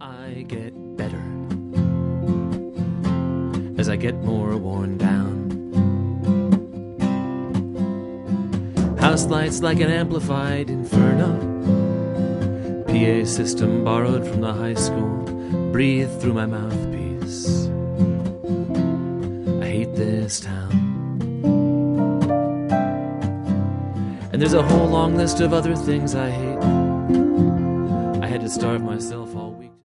I get better as I get more worn down. House lights like an amplified inferno. PA system borrowed from the high school. Breathe through my mouthpiece. I hate this town. And there's a whole long list of other things I hate. I had to starve myself all week.